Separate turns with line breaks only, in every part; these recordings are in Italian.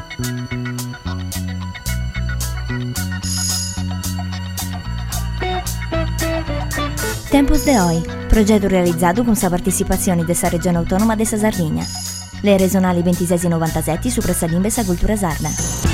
Tempos de Hoy, progetto realizzato con la partecipazione della Regione Autonoma della Sardegna. Le regionali 26 e 97 su Pressalimbe sa cultura sarda.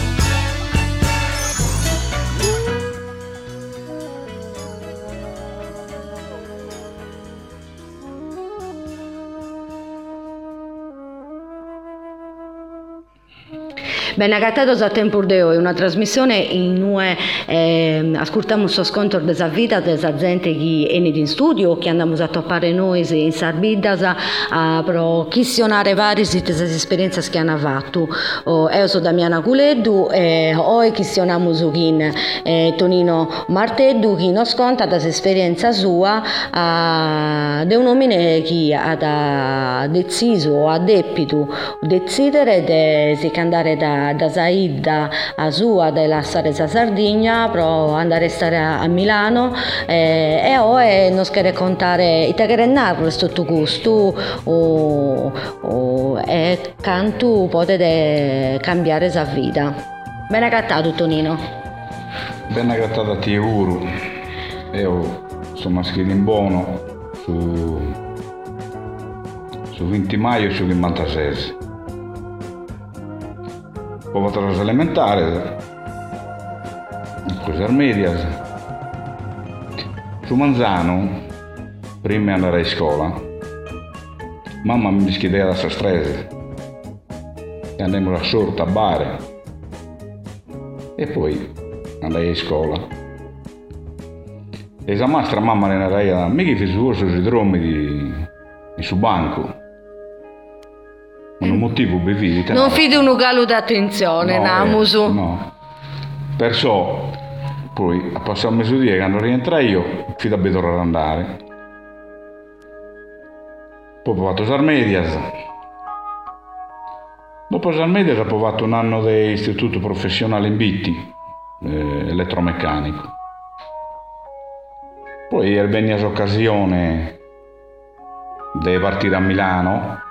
Ben agattados a Tempus de Hoy, una trasmissione in cui ascoltiamo lo scontro della vita della gente che è in studio, che andiamo a toppare noi in Sarbidas per questionare varie delle esperienze che hanno fatto. Io sono Damiana Culeddu e oggi questioniamo con Tonino Marteddu che nos conta dell'esperienza sua di un uomo che ha deciso o ha decidere di andare da Saida a sua della stare a Sardegna per andare a stare a Milano e oggi nos chiede contare e te che narrare tutto questo e canto potete cambiare la vita. Ben agattato Tonino.
Ben agattato a te Uru. Io sono maschile in buono su 20 maggio su 96. Poi ho fatto le elementari, cose armedias. Su Manzano, prima di andare a scuola, mamma mi schiedeva da Sastrese e andammo a sorta a bare e poi andai a scuola. E la mastra mamma ne era mica fece sui dromi di su banco. Un motivo bevito.
Non fidi un galo d'attenzione, namusu.
No. Perciò poi a passare il mezzogiorno quando rientra io, fino a bedore ad andare. Poi ho fatto Sarmedias. Dopo Sarmedias ho fatto un anno di istituto professionale in Bitti, elettromeccanico. Poi è venuta l'occasione di partire a Milano.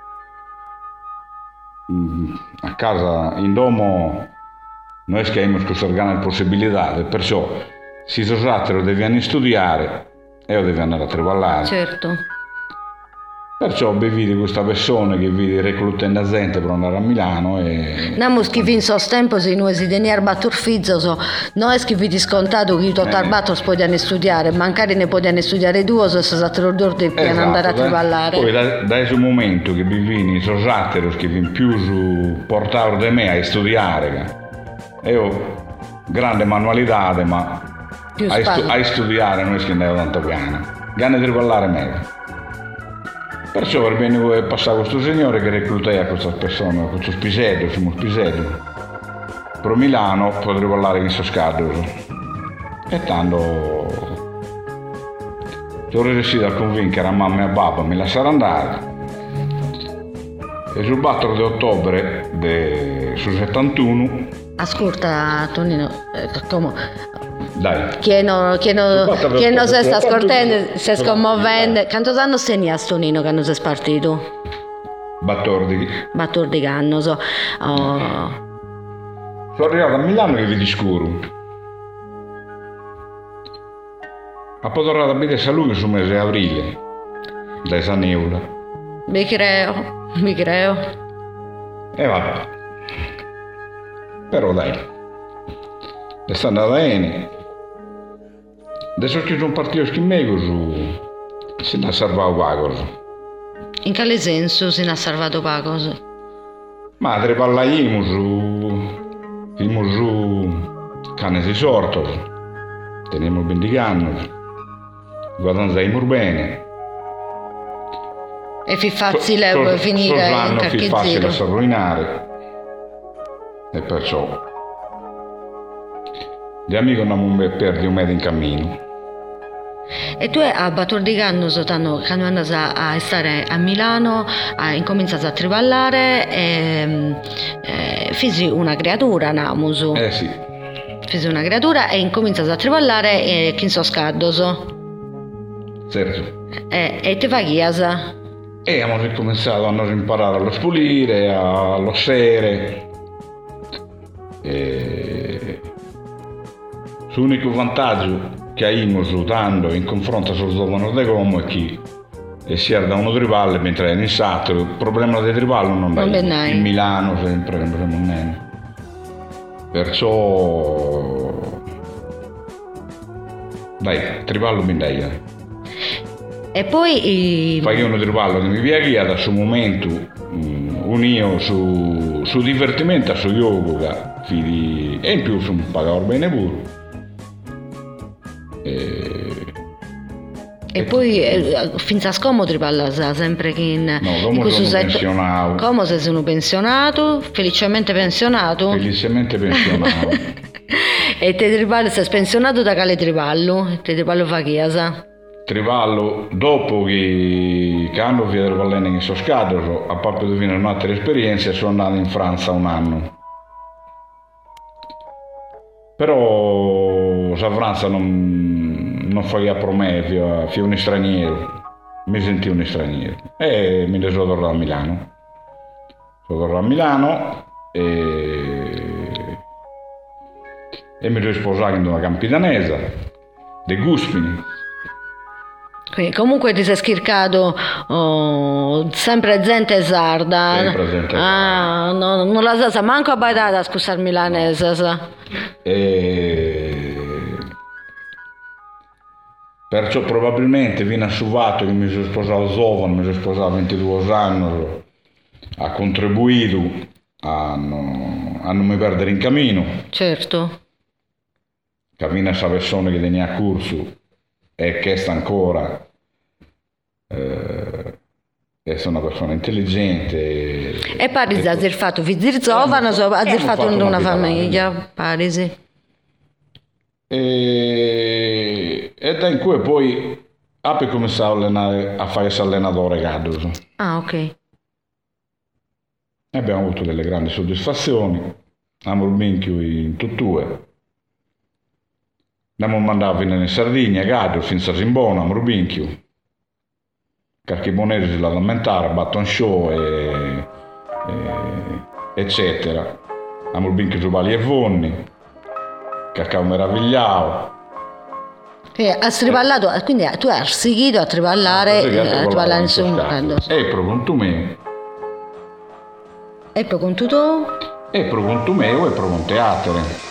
A casa in domo noi abbiamo questa grande possibilità, perciò se sono devono studiare e io devo andare a lavorare.
Certo.
Perciò vedi questa persona che vede reclutando gente per andare a Milano e...
Namus che in sos tempos in noi si denier battur fizzos, non è che vi scontato che tutti i battos potevano studiare, magari ne potevano studiare due se si atrodor di andare a trivallare.
Poi da questo momento che vi i sosatteros che vi più su portare da me a studiare, io grande manualità ma a studiare noi che andiamo tanto gana di trivallare meglio. Perciò per bene passare questo signore che reclutai questa persona, questo spisello, siamo spisello. Per Milano potrei parlare in Soscardo. E tanto sono riuscito a convincere a mamma e a papà mi lasciare andare. E sul 4 di ottobre su 71.
Ascolta Tonino,
dai.
Che non si sta scortendo, si sta commuovendo. Quanti anni sei a Tonino che non sei spartito? 14 anni. Sono
arrivato a Milano che vi discuro. A poter abitare a lui sul mese di aprile, da Saneula.
Mi creo.
E vabbè. Però dai, è stata bene. Adesso che sono partito schimmego si ne ha salvato qualcosa.
In quale senso si ne ha salvato qualcosa?
Ma trepallaiamo su cane di sorto, teniamo ben di canno, guadagniamo bene.
E fi facile finire in qualche
giro. Facile a rovinare. E perciò gli amici non mi perdi un mese in cammino.
E tu a 14 anni quando andas a stare a Milano incomincias a trivallare e fisi una creatura namus.
Sì.
Fisi una creatura e incomincias a trivallare e chi so scaddos.
Certo.
E te faghias?
E abbiamo ricominciato a imparare a spulire, a lossere. L'unico vantaggio che abbiamo usando in confronto sul giovane de Como è che si era da uno triballo mentre è in Sato, il problema del triballo non è in Milano sempre, non è. Perciò dai, triballo mi dai.
E poi
fai uno triballo che mi piace da questo momento unio su divertimento su yoga e in più su pagare bene pure.
E poi finché a scomodo parla sempre che in
questo pensionato.
Come se sono pensionato? Felicemente pensionato?
Felicemente pensionato.
E te triballo sei pensionato da quale triballo? Te triballo fa chiesa?
Triballo dopo che hanno via del Vallene in Soscato, a parte di venire un'altra esperienza, sono andato in Francia un anno. Però la Francia non faceva per me, fu un straniero, mi sentivo un straniero e mi sono tornato a Milano. Sono tornato a Milano e mi sono sposato in una campidanese, De Guspini.
Quindi, comunque ti sei schircato sempre gente sarda.
Sempre gente sarda.
Non la sa manco a baitata a scusar milanese. No. Sa.
Perciò probabilmente viene assuvato che mi sono sposato giovane, mi sono sposato a 22 anni, ha contribuito a non mi perdere in cammino.
Certo.
Cammina questa persona che tenia a corso e che sta ancora essere una persona intelligente
e Parisi ha fatto figli giovani ha fatto una famiglia Parisi
e da in cui poi ha cominciato a fare questo allenatore Gadus.
Ok.
E abbiamo avuto delle grandi soddisfazioni, abbiamo il minchio in tutt'ue. Abbiamo mandato in Sardegna, Gadus, fino a Simbona, a Murbinchio. Carchibonesi la lamentare, Button Show eccetera. A Murbinchio Giubali e Vonni, Cacao Meravigliao.
Ha striballato, quindi tu hai seguito a triballare, in Summerland.
E pro conto mio.
E pro conto tuo?
E pro conto mio e pro conto teatro.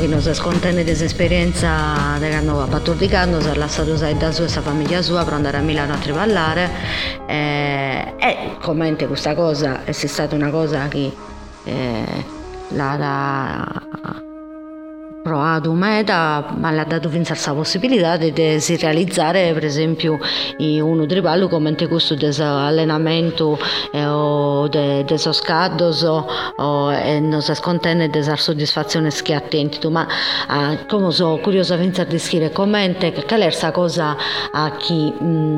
che non si scontenne dell'esperienza di quando va a Patordicano, si è lasciato da sua famiglia sua per andare a Milano a trivallare e commente questa cosa è stata una cosa che l'ha provato meta, ma l'ha dato finza la possibilità di si realizzare per esempio uno triballo come questo dell'allenamento o del scaddos e non si scontenne della soddisfazione che attenti ma come sono curiosa finza di scrivere commente che è questa cosa a chi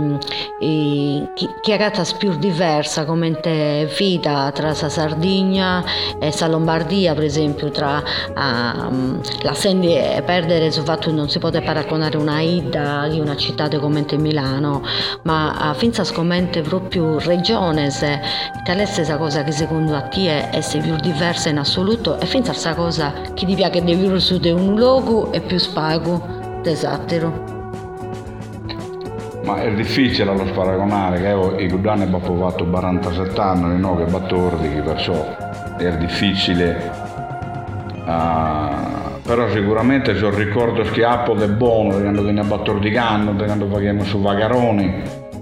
ha gatta più diversa come vita tra la Sardegna e la Lombardia per esempio tra la sendi perdere sul fatto che non si può paragonare una Ida di una città come Milano, ma finza scommente proprio regione se è la stessa cosa che secondo a te è più diversa in assoluto e finza questa cosa che ti piace di vivere su di un luogo e più spago desattero.
Ma è difficile lo paragonare, che io i Gudani abbiamo provato 47 anni, no che 14, perciò è difficile. Però sicuramente c'è un ricordo schiappo del buono quando veniva a Battordigano, quando facevamo su Vagaroni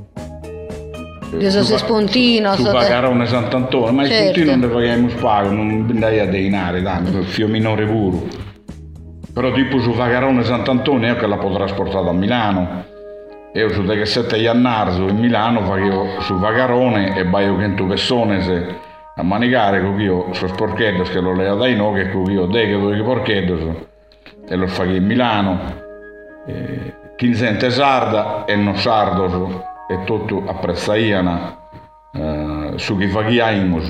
su Spontino
su Vagarone Sant'Antonio, ma certo. Il Spontino non facevamo spago, non andai a denari tanto, fio minore pure, però tipo su Vagarone Sant'Antonio io che la potrà trasportare a Milano, io su 7 anni in Milano facevo su Vagarone e baio che in tu persone a manicare con io sono sporchetti che lo leo dai no che con io dei che due porchetti e lo fa in Milano chi sente sarda e non sardo e tutto apprezzaiana su chi fa chi aimus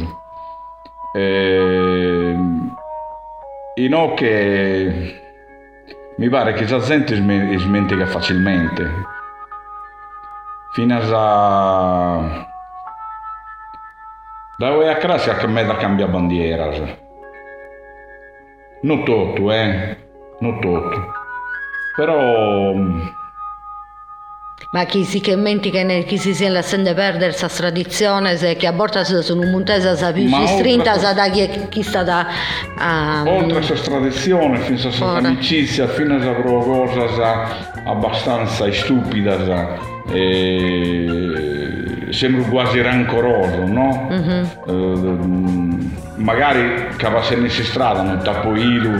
in che mi pare che la gente smentica facilmente fino a da voi a classe che me da cambia bandiera. Non tutto, non tutto. Però
ma chi si che menti che chi si lasciando perdere questa tradizione se che a borta sono un montese sa più si strinta sa da chi sta da
oltre a questa tradizione fino a questa amicizia fino a questa cosa abbastanza stupida sembra quasi rancoroso, no? Magari cavasse in strada non tappo ilu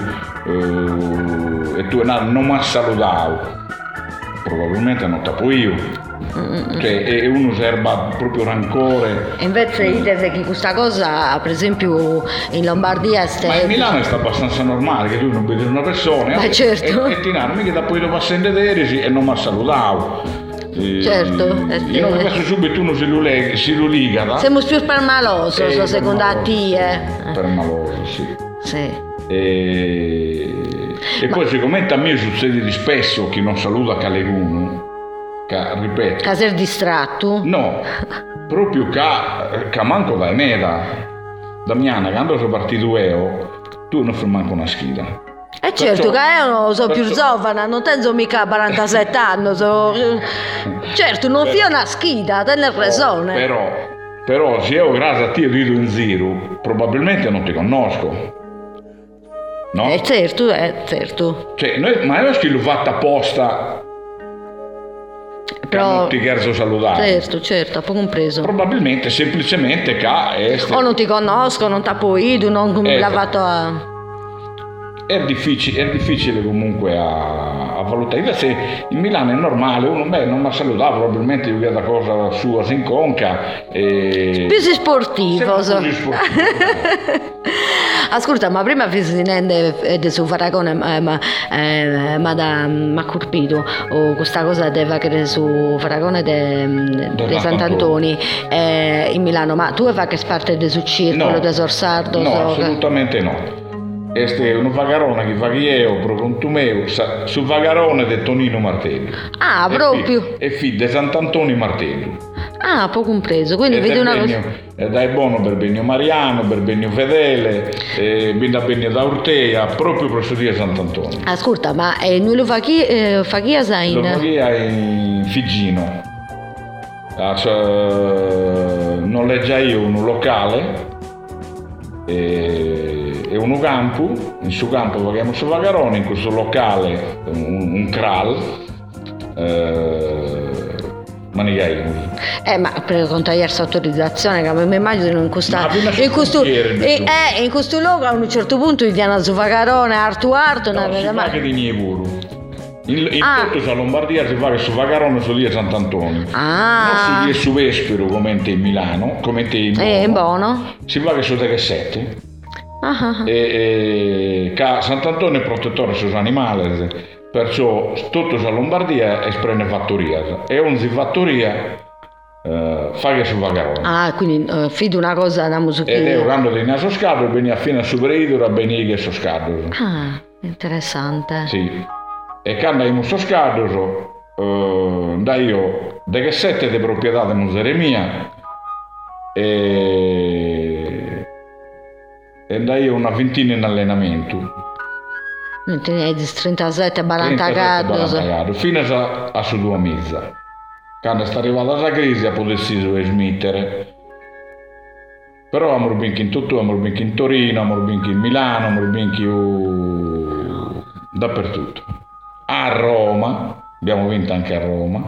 e tu non mi salutavo probabilmente non tappo io cioè e uno serba proprio rancore
e invece dite che questa cosa per esempio in Lombardia
ma in Milano è abbastanza normale che tu non vedi una persona
certo.
e ti narmi che dopo io passo in vedere e non mi salutavo.
Certo,
io non penso subito uno si lo liga
siamo più permaloso secondo a te
permaloso
sì.
E poi siccome a me succede di spesso che non saluta qualcuno che ripeto
che sei distratto
no proprio che manco da me da Miana quando sono partito io tu non fai manco una schida.
Certo che io sono più giovane, non tengo mica 47 anni, certo non fio una schida, tenere ragione.
Però se io grazie a te rido in giro, probabilmente non ti conosco. No?
Certo, certo.
Cioè, ma io l'ho fatta apposta però non ti chiedo salutare.
Certo, ho compreso.
Probabilmente, semplicemente che
o non ti conosco, non ti appoido, non mi lavato a...
È difficile comunque a valutare. Invece in Milano è normale, uno non mi salutava, probabilmente io vedo cosa sua si inconca.
Più sportivo. Ascolta, ma prima finendo di su Faragone ma colpito o questa cosa deve che su Faragone di Sant'Antoni in Milano, ma tu fai che parte del suo circolo, del Sorsardo?
No, assolutamente no. Este è un vagarone che fa che io procontumeo sul vagarone di Tonino Martello.
Ah, proprio.
E figlio di Sant'Antonio Martello.
Ah, poco compreso. Quindi vedi una cosa.
Dai buono per Benio Mariano, per Benio Fedele, da Benio da Ortea, proprio presso di Sant'Antonio.
Ascolta, ma noi lo fa chi a Zain?
Lo fa chi in Figino. Noleggia io un locale è un campo, in suo campo paghiamo su Vagarone, in questo locale un cral,
ma per contagliarsi autorizzazione, che mi immagino in questo luogo a un certo punto gli hanno su Vagarone, artu,
no, si fa che di Nievuru. In tutto la Lombardia si fa che su Vagarone su via Sant'Antonio, non su via su Vespero come in Milano, come in
Bono,
si fa che su Teghessette. E Sant'Antonio è protettore sugli animali, perciò tutta la Lombardia esprende fattoria e ogni fattoria fa che su Vagarone.
Quindi fido una cosa da musica.
Ed è quando di naso scado veniva fino a Subreidura veniva che so scado.
Interessante.
Sì. E quando abbiamo sto scado da io da che 7 di proprietà di musere mia e da io una ventina in allenamento.
37 40
fino a su 2 mesi. Quando è arrivata la crisi ha deciso di smettere. Però abbiamo vinto in tutto, abbiamo vinto in Torino, abbiamo vinto in Milano, abbiamo vinto dappertutto. A Roma, abbiamo vinto anche a Roma.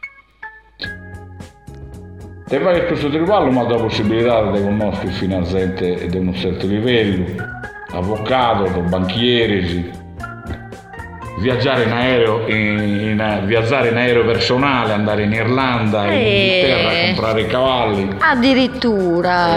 E poi questo tribunale mi ha dato la possibilità di conoscere finanziamenti di un certo livello, avvocato, banchieri, viaggiare in aereo, viaggiare in aereo personale, andare in Irlanda, in Inghilterra a comprare i cavalli.
Addirittura.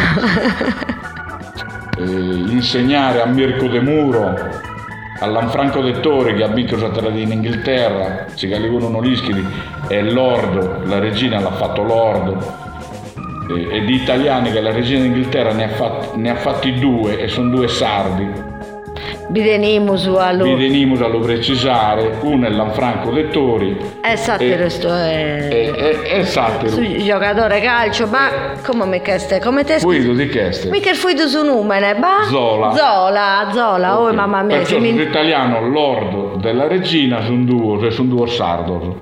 Insegnare a Mirko De Muro, a Lanfranco Dettori che ha vinto la terra in Inghilterra, si calivano Nolischi e l'ordo, la regina l'ha fatto l'ordo, e di italiani che la regina d'Inghilterra ne ha fatti 2 e sono 2 sardi.
Bidenimus
allo precisare, uno è Lanfranco Dettori
è satiro,
è satiro
giocatore calcio, ma come mi chieste come te
fuido di chieste
mica fuido su numene Zola
okay.
Oh mamma mia,
perciò l'italiano l'ordo della regina sono 2 sardos.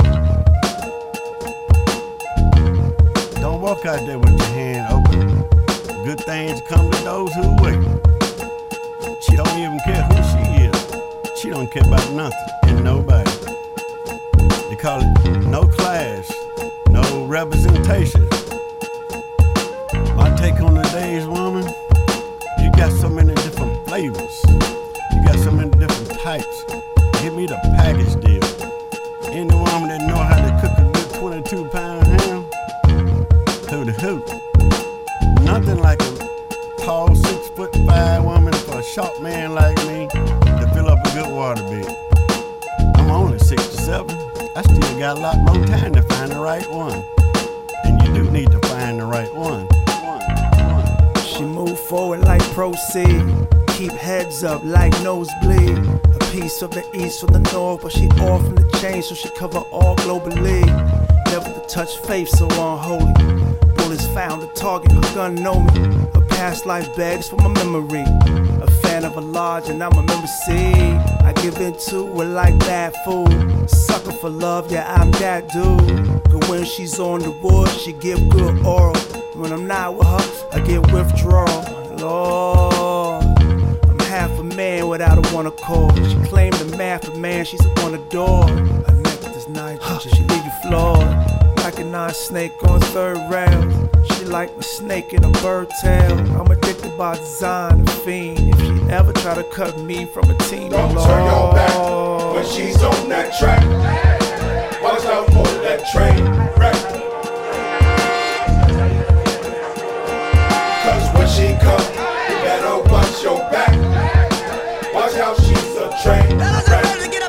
Don't walk out there with your hand open. Good things come to those who wait. She don't even care who she is. She don't care about nothing and nobody. They call it no class, no representation. My take on today's woman, you got so many different flavors. You got so many different types. Give me the package deal. Any woman that know how to cook a good 22-pound ham, through the hoop. Nothing like a tall 6'5" woman for a short man like me to fill up a good water bed. I'm only 67. I still got a lot more time to find the right one. And you do need to find the right one.
She move forward like proceed. Keep heads up like nosebleed. A piece of the east from the north, but she off from the chain, so she cover all globally. Never to touch faith so unholy. Bullets found a target, her gun know me. Her past life begs for my memory. A fan of a large and I'm a member C. I give into it like bad food. Sucker for love, yeah I'm that dude. But when she's on the wood, she give good oral. When I'm not with her, I get withdrawal. Lord, I'm half a man without a one accord. She claimed the math of man, she's a one adore. Her neck is nice, she leave you floored. Like a non-snake on third round. She like my snake in a bird tail. I'm addicted by design, a fiend. If she ever try to cut me from a team,
don't turn your back when she's on that track. Watch out for that train wreck. Cause when she come, you better watch your back. Watch out, she's a train wreck.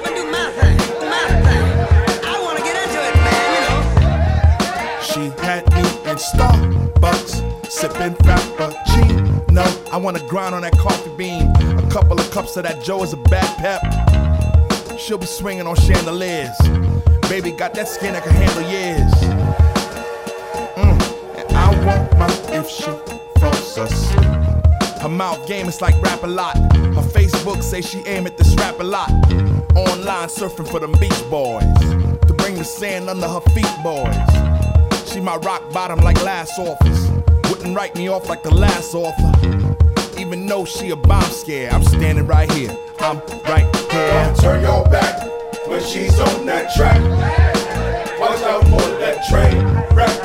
Starbucks, sipping frappuccino. I wanna grind on that coffee bean. A couple of cups of that Joe is a bad pep. She'll be swinging on chandeliers. Baby got that skin that can handle years. And I want my if she falls asleep. Her mouth game is like rap a lot. Her Facebook say she aim at this rap a lot. Online surfing for them beach boys. To bring the sand under her feet, boys. She my rock bottom like last office. Wouldn't write me off like the last author. even know she a bomb scare. I'm standing right here, I'm right here.
Don't turn your back when she's on that track. Watch out for that train wreck.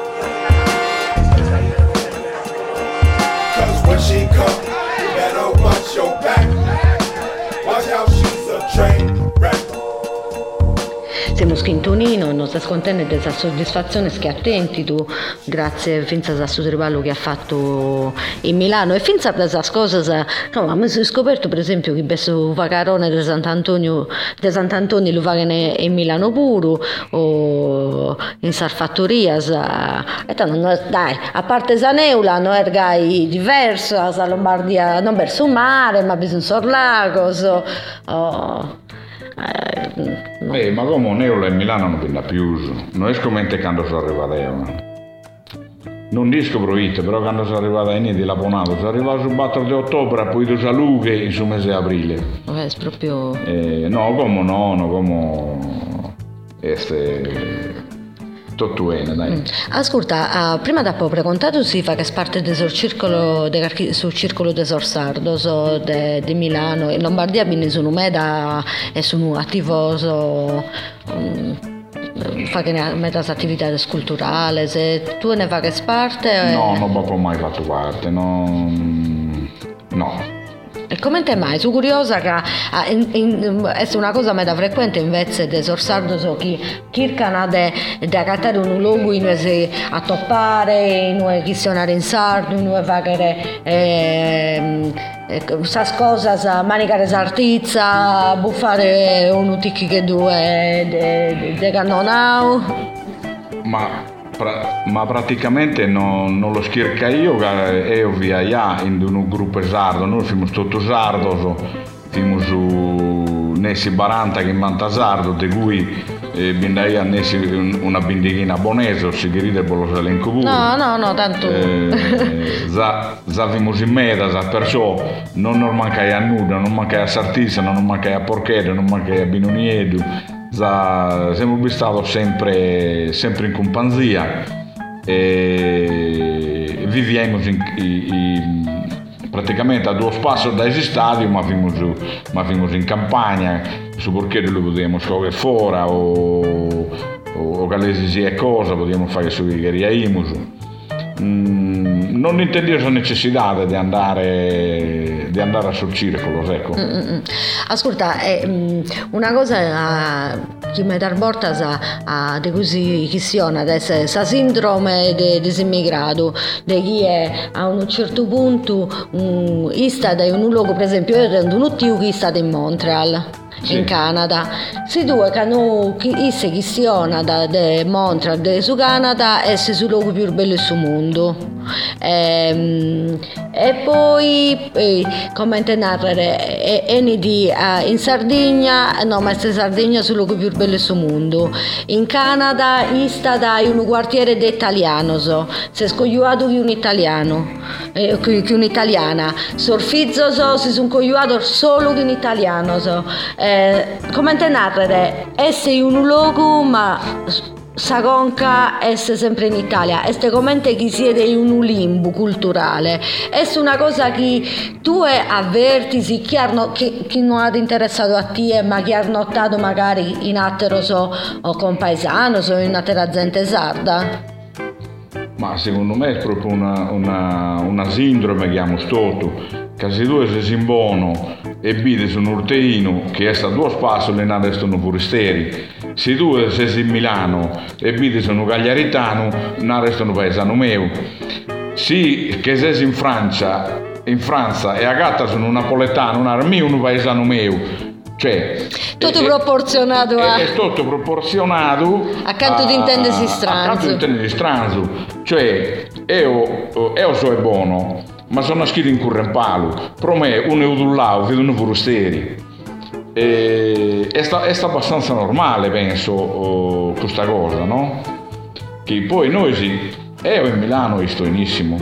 Cause when she come, you better watch your back. Watch out, she's a train wreck.
Siamo schintonino, non sta scontento della soddisfazione, che attenti tu, grazie finza a questo traballo che ha fatto in Milano e finza a queste cose, no, mi sono scoperto per esempio che questo vacarone di Sant'Antonio lo fa in Milano pure, o in Sarfattorias, e tanto, dai, a parte Saneula, non è gai diversa, la Lombardia non verso il mare, ma bisogna sorlagos,
ma come Neula in Milano non pinda più, non è come quando sono arrivato. Non disco proito, però quando sono arrivato in di Laponato, sono arrivato sul 4 di ottobre, poi tu a Lughe in su mese di aprile.
È proprio...
no, come tuttuene, dai.
Ascolta, prima da poco contato si fa che è parte del circolo de Sorsardo di Milano, in Lombardia quindi sono meda e sono attivoso fa che ne metà attività culturali, se tu ne fai che parte?
No, non ho mai fatto parte, no.
E come te mai? Sono curiosa che è una cosa meta frequente invece di Sorsardo, so che cercano di accattare un luogo in cui a toppare, in cui questionare in sardo, in cui fare queste cose, manicare sartizza, buffare un ticchi che due de cannonau.
Ma praticamente non lo schirca io, che via in un gruppo sardo, noi siamo tutto sardo, siamo su Nessi Baranta che in Manta Sardo, di cui bindaia Nessi una bindighina bonese, si grida bollo salenco pure.
No, tanto.
Siamo in meta, perciò non manca a nuda, non manca a sartizza, non manca a porchetta, non manca a binoniedu. Siamo stati sempre in compagnia e viviamo praticamente a 2 passi dai stadi, ma viviamo in campagna, su perché lo potevamo scoprire fuori o galesi e cosa, potevamo fare su che riaiamo. Non intendevo la necessità di andare sul circolo, ecco.
Ascolta, una cosa che mi dà porta a così che sia adesso, la sindrome del disimmigrato, di chi è a un certo punto sta in un luogo, per esempio io rendo un tio che sta in Montreal. Sì. In Canada, si due che si questiona da Montreal su Canada e si sul luogo più bello del mondo e poi come narrare in Sardegna, no, ma in Sardegna sul luogo più bello del mondo, in Canada sta da un quartiere di italiano, si è scogliuato che un italiano che un'italiana sorfizzo si sono cogliuato solo che un italiano come te narrare essere in un luogo ma sa conca essere sempre in Italia, este come che siete in un limbo culturale, è una cosa che tu avverti che non ha interessato a te ma che ha notato magari in altro o compaesano o in altra gente sarda.
Ma secondo me è proprio una sindrome che abbiamo stato, che se tu sei in buono e vedi su un urteino che è stato 2 spassi le nave sono forestieri, se tu sei in Milano e vedi su un gagliaritano non restano paesano mio, sì che sei in Francia e a gatta sono un napoletano non è un paesano mio. Cioè,
tutto proporzionato
è tutto proporzionato
accanto di intendersi
stranzo. Cioè io so è buono ma sono scritto in currempalo per me uno è un lao vedo un forestieri è sta abbastanza normale penso questa cosa, no? Che poi noi io in Milano sto benissimo,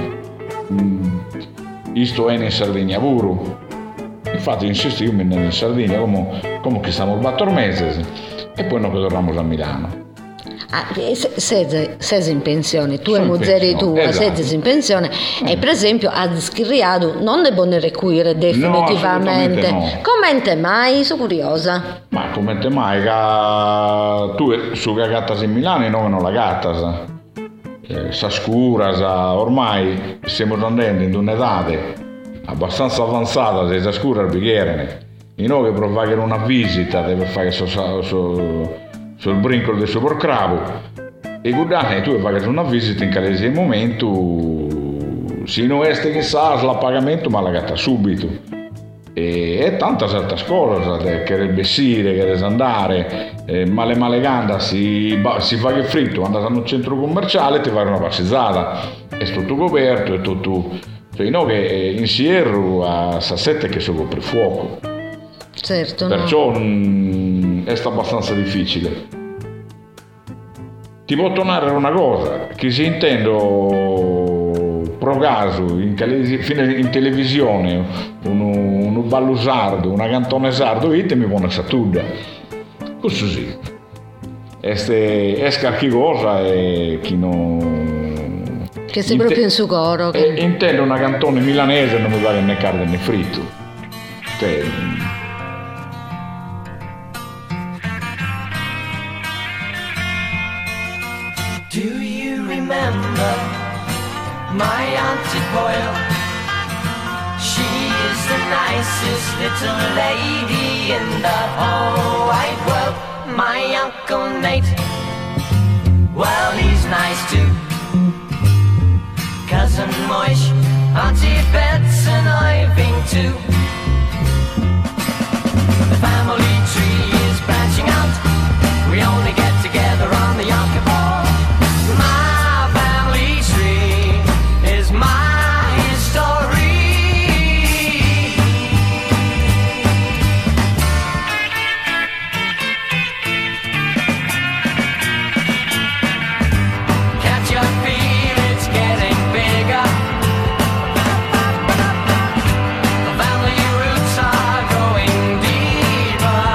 sto in Sardegna pure. Infatti insisto io in Sardegna come che stiamo 4 mesi e poi noi torniamo a Milano.
sei in pensione, tu e Muzzeri tu, sei in pensione e per esempio a scririato non ne buone require definitivamente.
No.
Commente mai? Sono curiosa.
Ma commente mai che tu su che gattas in Milano noi non la gattas. Sa scura, ormai stiamo andando in un'età abbastanza avanzata, se sa scura il bicchiere. E noi che per fare una visita deve fare sul brinco del suo porcravo e guardate tu fai una visita in qualsiasi momento se non è che sa la pagamento ma la gatta subito e tanta certa scuola che deve bessire, che deve andare ma le maleganda si fa che fritto andate a un centro commerciale e ti fai una passeggiata è tutto coperto è tutto cioè no che in Sierra a Sassette che sono per fuoco.
Certo,
perciò è stato abbastanza difficile. Ti può tornare una cosa che se intendo pro caso in televisione un ballo sardo, una cantone sardo mi pone satudda così è qualche cosa e chi non
che sei proprio in su coro
intendo una cantone milanese non mi va né carne né fritto
Do you remember my Auntie Boyle? She is the nicest little lady in the whole wide world. My Uncle Nate, well, he's nice too. Cousin Moish, Auntie Bets and Irving too. The family tree is branching out. We only get together on the Yom Kippur. My family tree is my history. Can't you feel it's getting bigger? The family roots are growing deeper.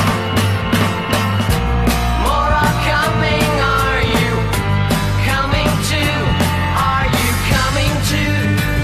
More are coming, are you coming too? Are you coming too?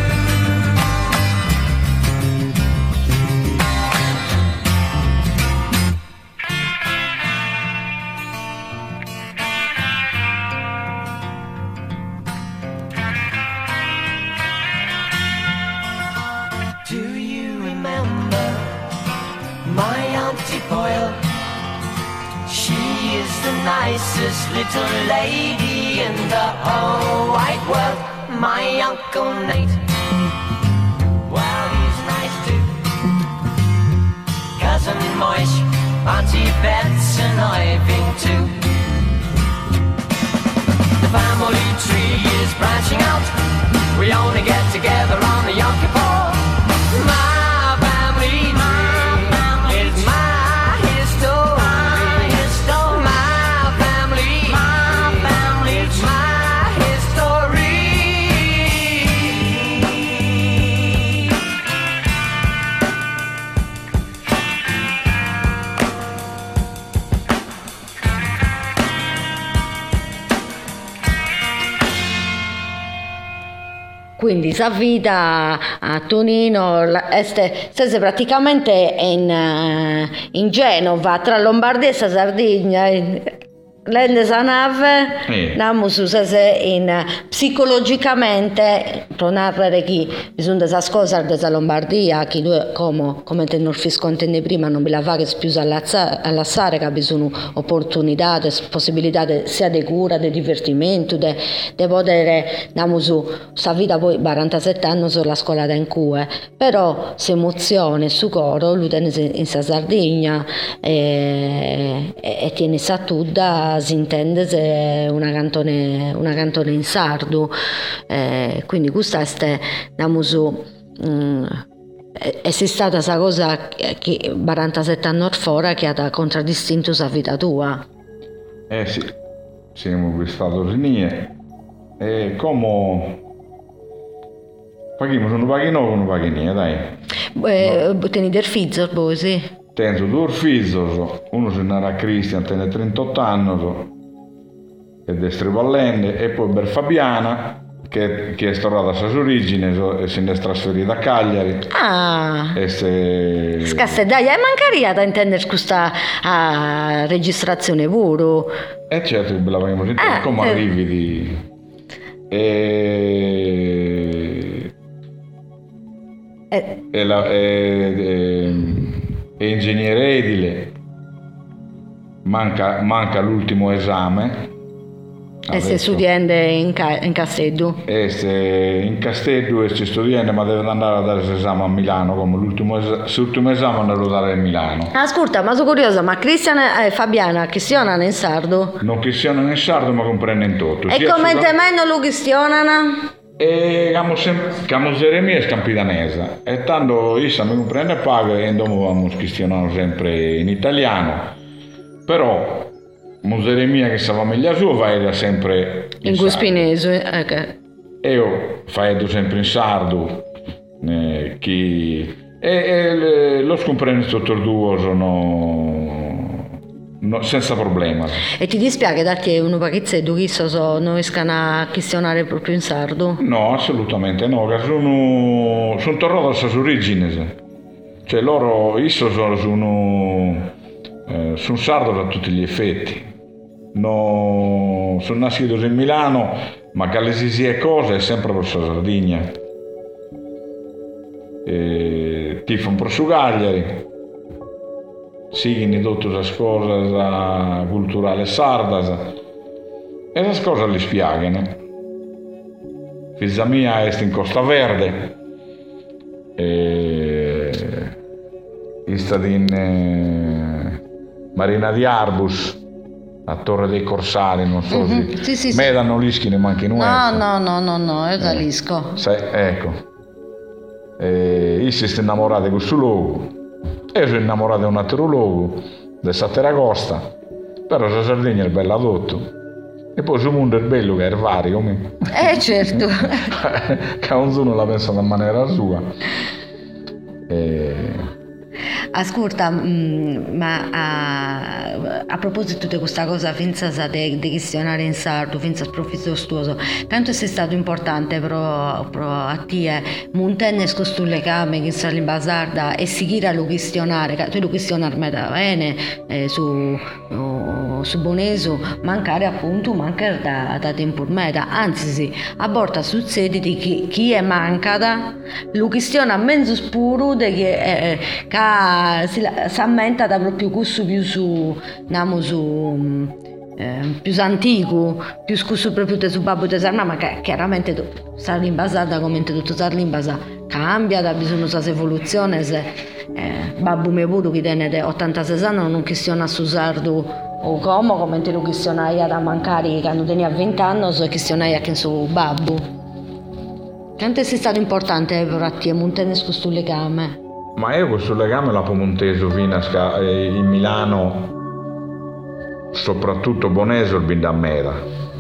Do you remember my Auntie Boyle? She is the nicest little lady in the whole wide world. My Uncle Nate, well, he's nice too. Cousin Moish, Auntie Bets and Irving too. The family tree is branching out. We only get together on the Yom Kippur. My family tree is my history. My family is my history.
Quindi sa vita a Tonino stesse praticamente in Genova tra Lombardia e Sardegna l'ende sa nave namu su sese in psicologicamente tornare chi bisogna sa cosa della Lombardia che due come te non fiscontenne prima non vi la fa che più all'assare che bisogna opportunità possibilità sia di cura di divertimento di poter namu su sa vita poi 47 anni sulla scuola da in cui però si emozione su coro lui tiene in Sardegna e tiene sa tutta si intende se una cantone in sardo quindi questa è è stata questa cosa che 47 anni fuori che ha contraddistinto la vita tua
sì siamo stato rinie e come paghiamo sono paghi no non paghi niente dai
tieni del figlio poi sì
tengo due figli, uno se n'era Cristian, tiene 38 anni ed è Strivallende, e poi per Fabiana che è tornata a sua origine e se ne è trasferita a Cagliari.
Scasse dai, mancaria da intendere questa registrazione pure.
Certo che la vogliamo sentire, come arrivi di... è ingegnere edile, manca l'ultimo esame.
E se studiando in Castello?
In Castello sto studiando, ma deve andare a dare l'esame a Milano, come l'ultimo esame andrò a dare a Milano.
Ascolta, ma sono curiosa, ma Cristiana e Fabiana questionano in sardo?
Non questionano in sardo, ma comprendono tutto.
E come te non lo questionano?
E chiamo Jeremia e Scampidanese, e tanto io mi comprende e paga, e dopo vamo questionare sempre in italiano, però Jeremia che sa meglio sua va sempre
in Guspinese,
e io faccio sempre in sardo, lo scomprende tutto il due senza problema.
E ti dispiace darti un pacchetto che non riescano a questionare proprio in sardo?
No, assolutamente no, sono tornato alla sua origine, cioè loro sono sardo da tutti gli effetti. No, sono nascito in Milano, ma che le sia cosa è sempre per Sardegna. Tifano per su Cagliari, seguono tutte le cose culturali sardas, e le cose le spiegano. Figlia mia è in Costa Verde, è stata in Marina di Arbus, a Torre dei Corsari, non so se
sì.
me danno l'ischi ne manchi in
no, io da l'isco.
Ecco. Io si è innamorato di questo luogo, io sono innamorato di un altro luogo, di Sateragosta, però la Sardegna è bella tutto. E poi sul mondo è bello che è vario, come?
Certo.
Che ognuno la pensa in maniera sua.
Ascolta, ma a proposito di questa cosa, finza di questionare in sardo, finza professor stuoso, tanto è stato importante però a te montare questo legame che sta in basarda e seguire a lo questionare, tu lo questionare bene su Boneso, mancare da tempo meta, anzi a volte succede che chi è mancata lo questiona mezzo spuro di che si ammenta da proprio questo più più antico, più scusso proprio di suo babbo di sarma, ma che chiaramente Sarlimbasada come tutto Sarlimbasa cambia, da bisogno di evoluzione, se babbo mio pure che tiene 86 anni non questiona su sardo o come te lo questionai da mancare quando tenia 20 anni, so questionai anche suo babbo. Quanto è stato importante per te mantenere questo legame?
Ma io questo legame l'ho monteso fino a in Milano, soprattutto Boneso il Bindamera,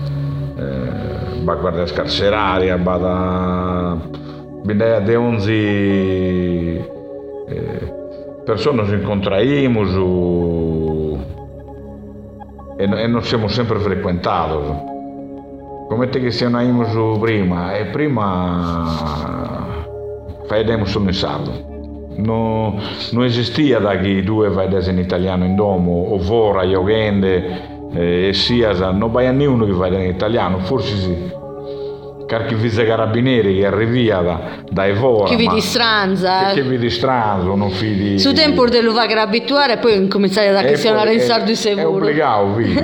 guarda scarceraria, Bindaya de 11 persone ci incontraimo e non siamo sempre frequentati, come te che siamo prima, e prima facevamo solo in sardo. Non esistia da che due vai in italiano in domo, o vora, Iogende e Siasa, non vai a nessuno che vai in italiano, forse sì. Perché vice carabinieri che arrivia da Evora.
Che vi distranza.
Che vi distranza, non fidi.
Su tempo dello va che abituare e poi cominciare a questionare in sardo sicuro.
È obbligato, vedi.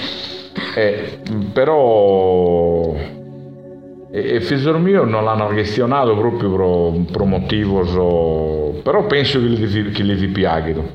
Però e figlio mio non l'hanno questionato proprio per motivo, però penso che gli piacciono.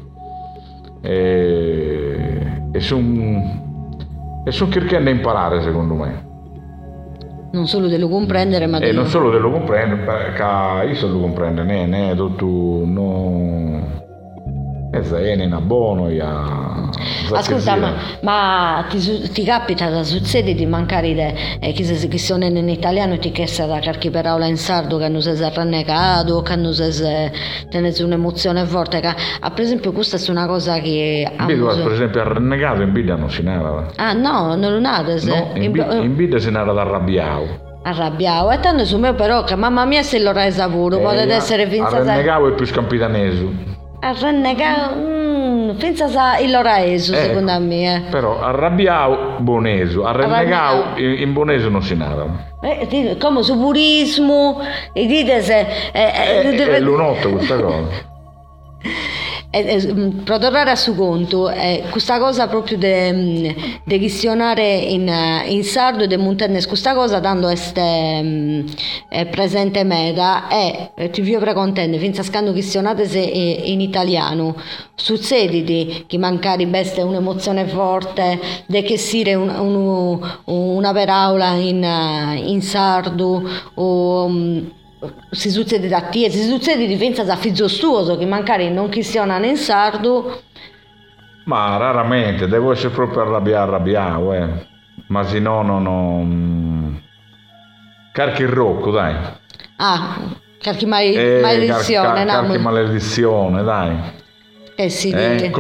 E sono cercando di imparare, secondo me.
Non solo dello comprendere, ma
non solo dello comprendere, perché io so lo comprendere, tutto è una buona.
Ascolta, ma ti capita, succede di mancare che sono in italiano e ti chiesta da qualche parola in sardo che non si è rannegato, che non si tenete un'emozione forte, che, per esempio questa è una cosa che
per esempio arrannegato in Bida non si narra.
Ah no, non nate
no, in Bida si narra d'arrabbiato.
Arrabbiavo e tanto su me però che mamma mia se lo resa pure potete essere finza
arrannegavo è più scampitaneso
arrannegavo finza il loraeso secondo me
però arrabbiavo boneso arrannegavo in boneso non si narra
come su purismo e dite se
è l'unotto questa cosa
per tornare a suo conto questa cosa proprio di questionare in sardo e di montare questa cosa dando este presente meta e ti vi precontende finza scando questionate se in italiano succede che mancare beste un'emozione forte de che sire una paraula in sardo o si succede da te, si succede di pensa da figlio stuoso che magari non questionano in sardo
ma raramente devo essere proprio arrabbiato ma se no non carchi il rocco dai
carchi maledizione
carchi maledizione dai
si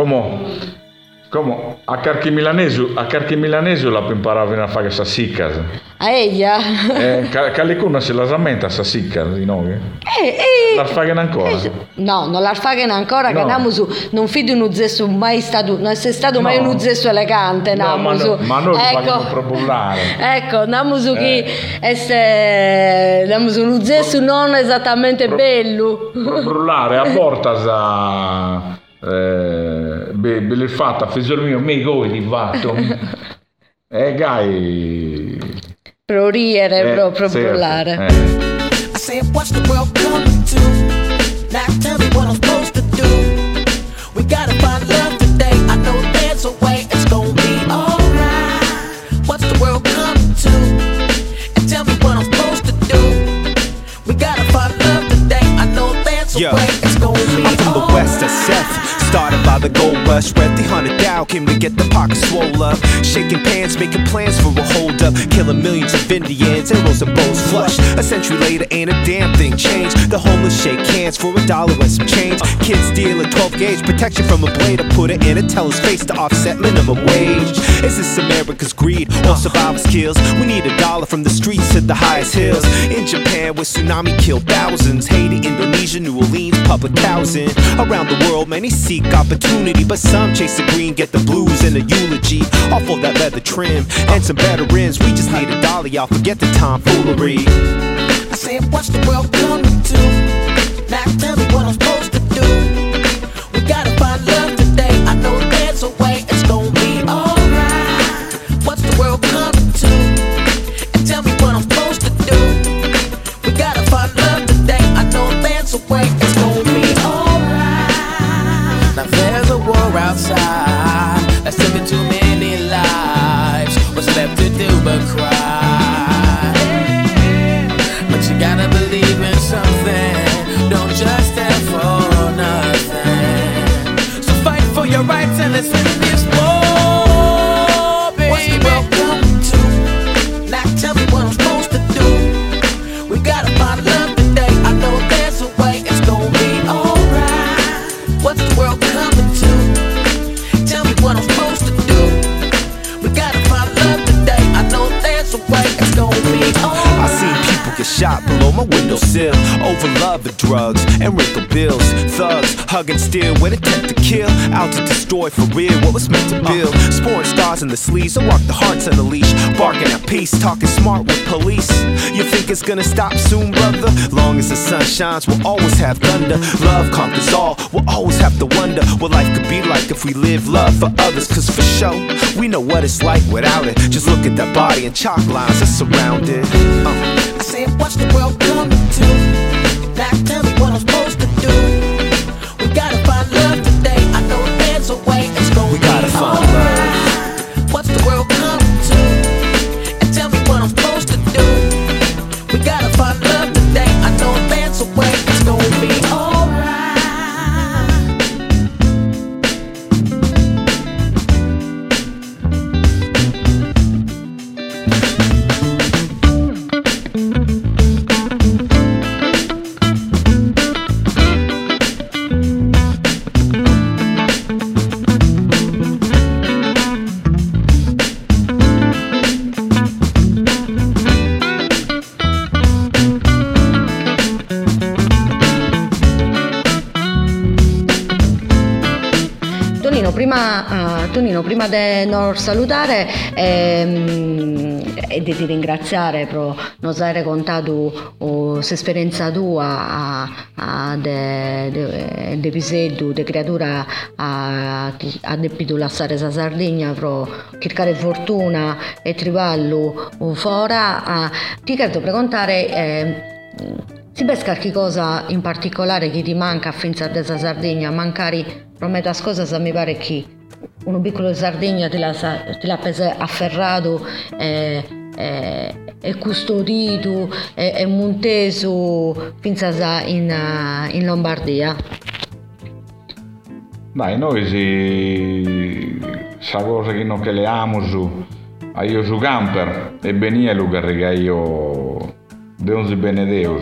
come a carchi milanese l'ho imparato a fare questa sicca
a ella
Calicuna se la rammenta sta sicca di noi la fagano ancora
no non la fagano ancora che andiamo su non fido un uzzesso mai stato non è stato mai un uzzesso elegante
ma noi lo facciamo probullare
ecco andiamo su chi andiamo su un uzzesso non esattamente bello
probullare a porta be fatta fisionomia me goi di vatto gai
pro riere pro parlare
I said what's the world coming to now tell me what I'm supposed to do we gotta find love today I know there's a way it's gonna be alright what's the world coming to and tell me what I'm supposed to do we gotta find love today I know there's a way it's gonna be
I'm from the west of Seth started by the gold rush, read the 100,000, came to get the pockets swole up. Shaking pants, making plans for a hold up, killing millions of Indians and rows of bows flush. A century later, ain't a damn thing changed. The homeless shake hands for $1 and some change. Kids deal a 12 gauge, protection from a blade. I put it in a teller's face to offset minimum wage. Is this America's greed or survival skills? We need $1 from the streets to the highest hills. In Japan, where tsunami killed thousands. Haiti, Indonesia, New Orleans, public housing. Around the world, many seek opportunity, but some chase the green, get the blues and the eulogy. Off of that leather trim and some veterans. We just need $1, y'all forget the tomfoolery.
I said, what's the world coming to? Now tell me what I'm supposed to do. We gotta find love today. I know there's a way it's gonna be alright. What's the world coming to? And tell me what I'm supposed to do. We gotta find love today. I know there's a way it's gonna be alright. Now there's a war outside that's taking too many lives. What's left to do but cry? But you gotta believe in something. Don't just stand for nothing. So fight for your rights and let's win this war, baby. What's the world coming to? Now tell me what I'm supposed to do. We gotta find love today. I know there's a way it's gonna be alright. What's the world coming to? Tell me what I'm supposed to do. We gotta find love today. I know there's a way it's gonna be alright.
I seen people get shot below my windowsill over love and drugs and wrinkle bills. Thugs hugging steel with intent to kill, out to destroy for real what was meant to build. Sporting stars in the sleeves, I walk the hearts on the leash, barking at peace, talking smart with police. You think it's gonna stop soon, brother? Long as the sun shines, we'll always have thunder. Love conquers all, we'll always have to wonder what life could be like if we live love for others. Cause for sure, we know what it's like without it. Just look at that body and chalk lines that surround it.
I said, what's the world coming to? Now tell me what I'm supposed to do. We gotta find love today. I know there's a way it's gonna be. We gotta find love. What's the world coming to? And tell me what I'm supposed to do. We gotta find love today. I know there's a way it's gonna be alright.
Tonino, prima di non salutare e di ringraziare per nos aver contato l'esperienza tua di pisello, di creatura a depido lasciare la Sardegna per cercare fortuna e trivallo fuori. Ti chiedo per contare si pesca qualche cosa in particolare che ti manca a finza della Sardegna, mancare prometto cose mi pare che un piccolo Sardegna te l'ha preso afferrato e custodito e monteso finza in Lombardia.
Dai, noi sa cosa che non che le amo io su camper e benia lo che io Deus benedeus.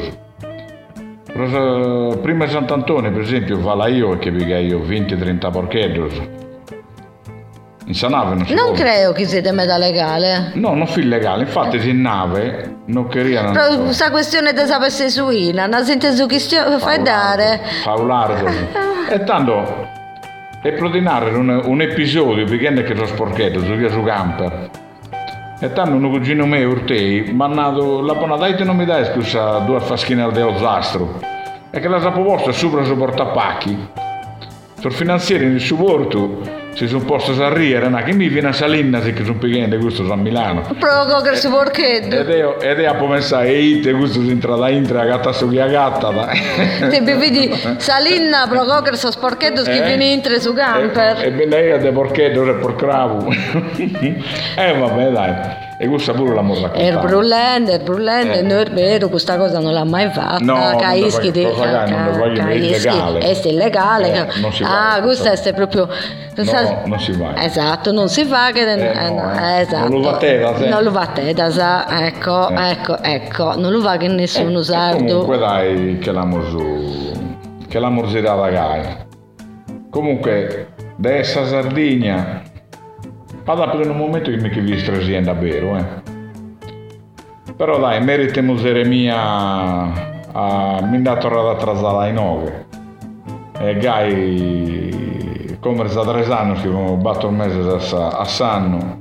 Prima di Sant'Antonio, per esempio, va io che io 20-30 porchetti. In sa nave non
credo che siete meta legale.
No, non fu illegale, infatti in nave non queríano.
Però questa questione di sapere suina, non sente su chi fai dare.
Faulardo. E tanto è proteinare un episodio perché che sono sporchetto su via su camper. E tanto un cugino mio Urtei mi ha dato la buona dai non mi dai scusa 2 faschine dello zastro e che la proposta sopra su portapacchi sul finanziere nel supporto si sono posto a ridere che mi viene a Salinna se che sono piccante questo a Milano
proprio che si porchetto
ed è a pensare e questo si entra da intra gatta su chi gatta
te vedi Salinna proprio che sono sporchetto che viene intra su camper
e lei è de porchetto è porcravo vabbè dai. E questo pure l'amore raccontato.
È brullente, non è vero, questa cosa non l'ha mai fatta.
No,
Caischi
è illegale.
È illegale.
Non si va.
Questo è proprio...
No, non si va.
Esatto, non si fa che... esatto.
Non lo va te,
non lo va te, ecco, non lo va che nessuno sardo.
Comunque dai, che l'amor si dà da gai. Comunque, da essa Sardegna... Vada per un momento che mi vi strasien davvero, Però dai, merita Museremia a mi da tornare a trasala in 9. E gai come da 3 anni che abbiamo batto il mese a Sanno.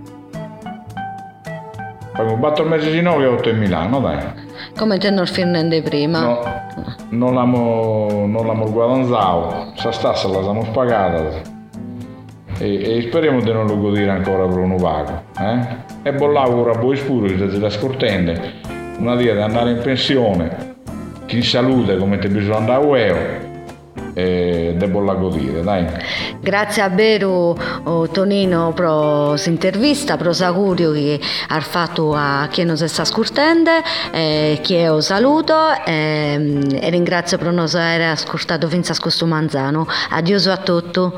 Poi abbiamo batto il mese di 9 e 8 in Milano, dai.
Come te non firnende prima?
No, non l'abbiamo guadagnato, sa stassa l'abbiamo pagata. E speriamo di non lo godere ancora per un vago. E bollavo ora voi spuro che siete da scortende una via di andare in pensione chi salute come te bisogna andare a ueo e devo la godere, dai.
Grazie a Beru Tonino per l'intervista, per l'augurio che ha fatto a chi non si sta ascoltando, che io saluto e ringrazio per non aver ascoltato finza a questo manzano. Addio a tutti.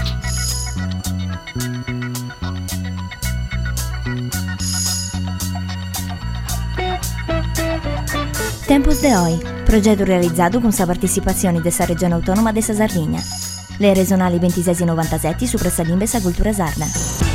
Tempus de Hoy, progetto realizzato con la partecipazione della Regione Autonoma della Sardegna. Le regionali 26 e 97 su Pressa Cultura Sarda.